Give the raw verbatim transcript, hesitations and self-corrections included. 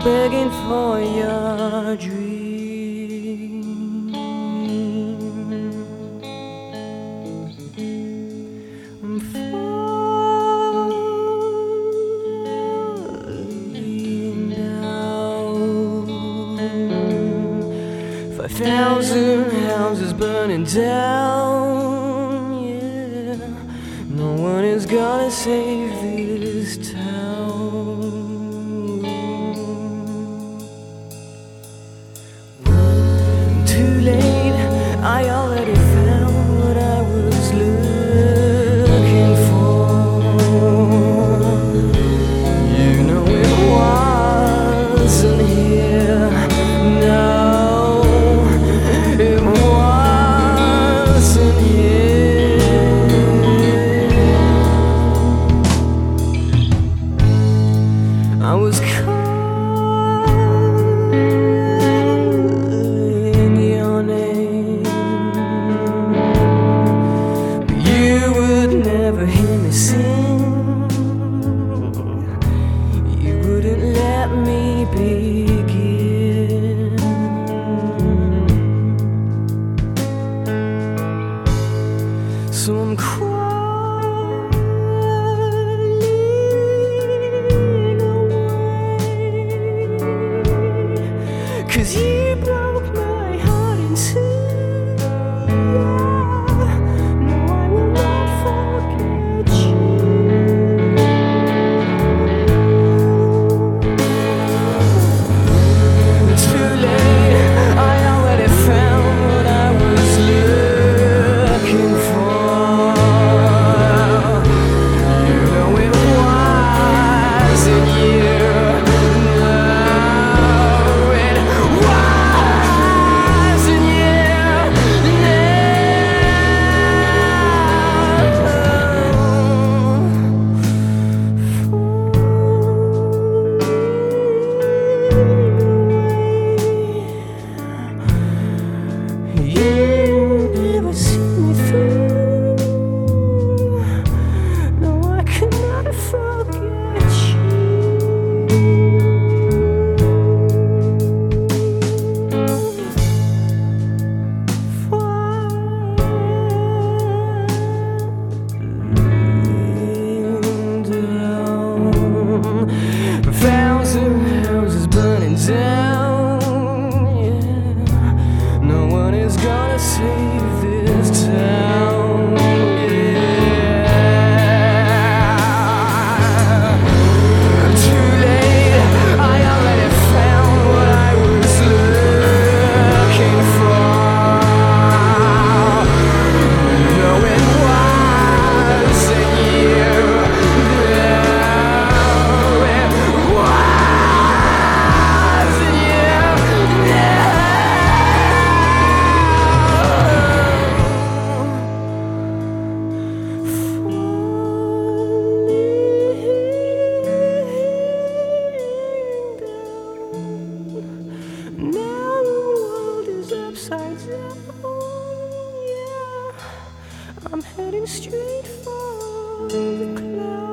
begging for your dream. I'm falling down. Five thousand houses burning down, yeah. No one is gonna save this town. Too late, I already found what I was looking for. You know it wasn't here, no, it wasn't here. I was calling your name, but you would never hear me sing. You wouldn't let me begin. So I'm crawling away, 'cause you broke my heart in two. No, I will not forget you. Too late, I already found what I was looking for. You know it wasn't you. No, it wasn't you. You never see me through. No, I cannot forget you. Falling down, a thousand houses burning down, yeah. No one is gonna save this town, yeah. Too late, I already found what I was looking for. You know it wasn't you. No, it wasn't you. Now the world is upside down, yeah. I'm heading straight for the clouds.